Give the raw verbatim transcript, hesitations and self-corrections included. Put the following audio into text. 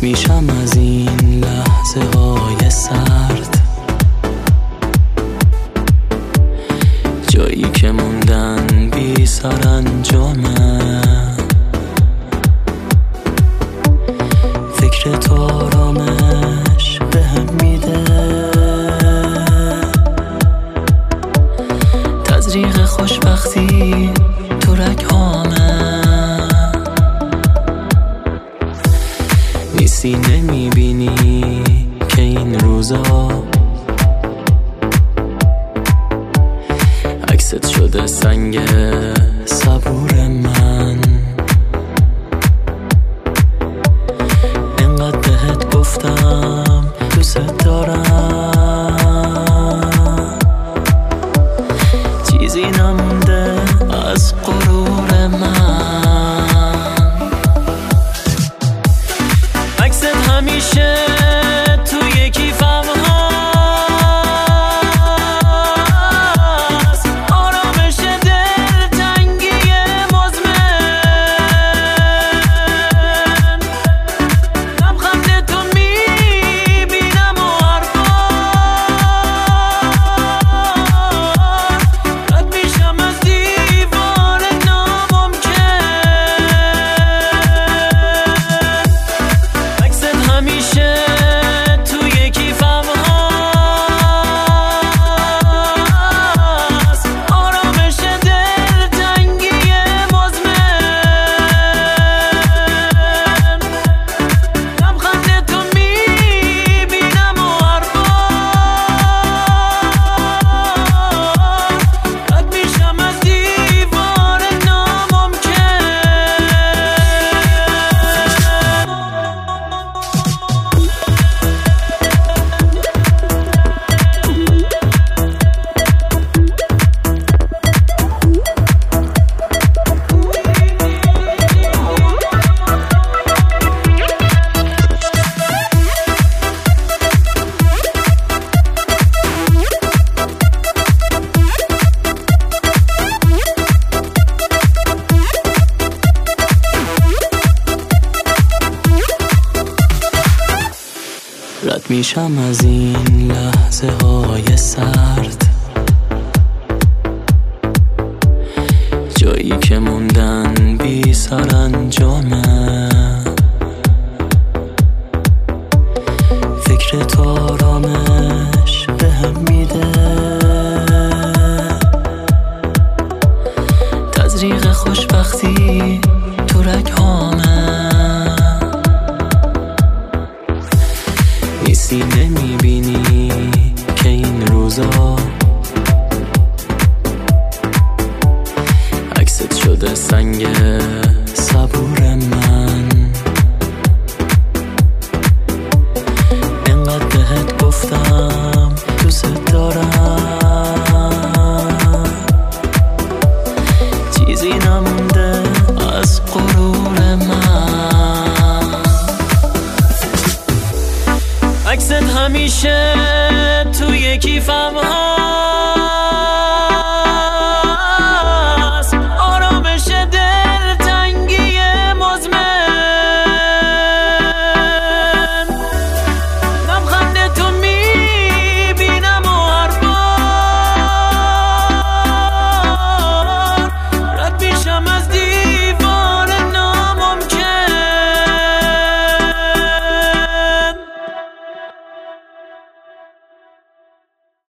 میشم از این لحظه های سرد، جایی که موندن بی سرانجامه. فکر تو آرامش بهم میده، تزریق خوشبختی تو رگ‌هامه. نیستی نمیبینی که این روزا عکست شده سنگ صبور من. انقدر بهت گفتم دوست دارم، چیزی نمونده از غرور من. عکست همیشه توی کیفم هست، آرامش دلتنگی مزمن. لبخند تو میبینم و هر بار رد میشم از دیوار ناممکن. عکست همیشه توی کیفم هست، آرامش دلتنگی مزمن. لبخند تو میبینم و هر بار رد میشم از دیوار ناممکن. رد میشم از این لحظه های سرد، جایی که موندن بی سرانجامه. فکر تو آرامش بهم میده، تزریق خوشبختی تو رگ‌هامه. نیستی نمیبینی که این روزا عکست شده سنگ صبور من. انقدر بهت گفتم دوست دارم، چیزی نمونده از غرور من. عکست همیشه توی کیفم هست،